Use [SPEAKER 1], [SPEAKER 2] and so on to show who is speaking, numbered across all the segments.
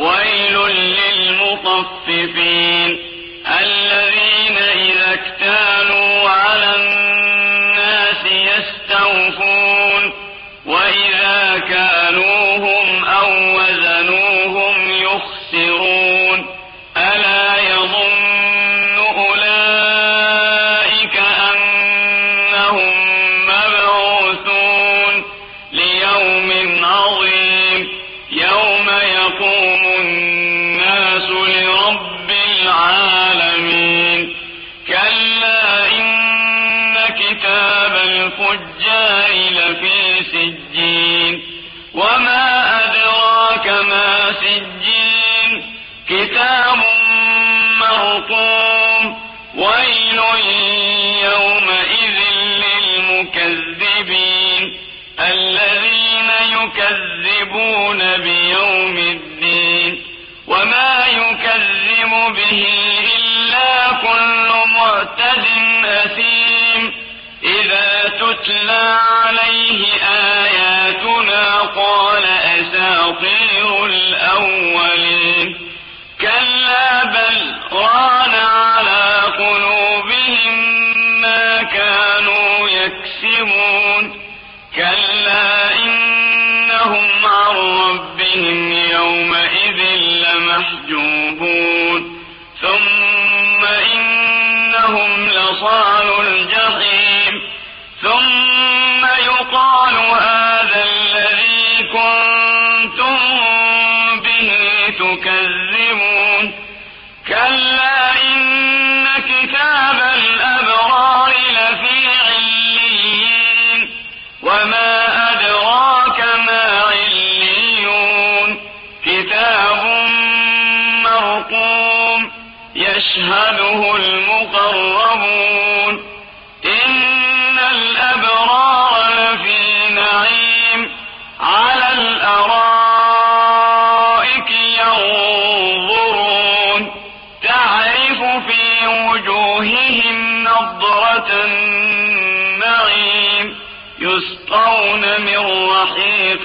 [SPEAKER 1] ويل للمطففين الذين إذا اكتالوا على الناس يستوفون وإذا كالوهم أو وزنوهم يخسرون ألا يظن أولئك أنهم مبعوثون ليوم عظيم يوم يقوم الناس لرب العالمين كلا إن كتاب الفجار لفي سجين وما أدراك ما سجين كتاب مرقوم ويل يومئذ للمكذبين الذين يكذبون بيوم الدين وما يكذب به إلا كل معتد أثيم إذا تتلى عليه آياتنا قال أساطير الأولين كلا بل ران على قلوبهم ما كانوا يكسبون كلا إنهم عن ربهم يومئذ لمحجوبون ثم إنهم لصالو الجحيم ثم يقال هذا الذي كنتم به تكذبون كلا إن كتاب الأبرار لفي عليين وما أدراك ما عليون كتاب مرقوم يشهده المقربون إن الأبرار لفي نعيم على الأرائك ينظرون تعرف في وجوههم نضرة النعيم يسقون من رحيق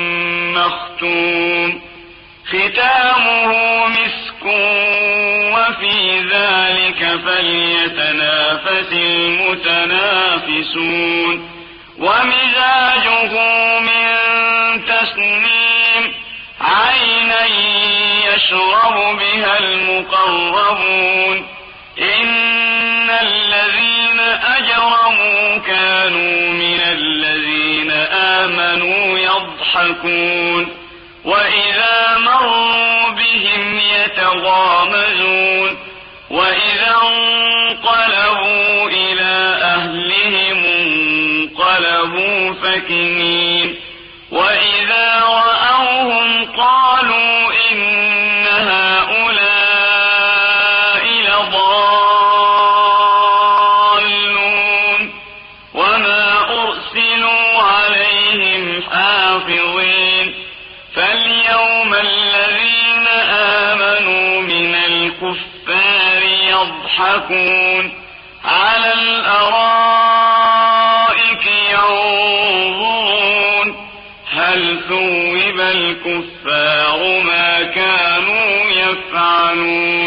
[SPEAKER 1] مختوم ختامه مسك وفي ذلك فليتنافس المتنافسون ومزاجه من تسنيم عينا يشرب بها المقربون إن الذين أجرموا كانوا من الذين آمنوا يضحكون وإذا مروا بهم يتغامزون وإذا انقلبوا إلى أهلهم انقلبوا فكهين وإذا رأوهم قالوا إن هؤلاء لضالون وما أرسلوا عليهم حافظين فاليوم الذين آمنوا من الكفار يضحكون على الأرائك ينظرون هل ثوب الكفار ما كانوا يفعلون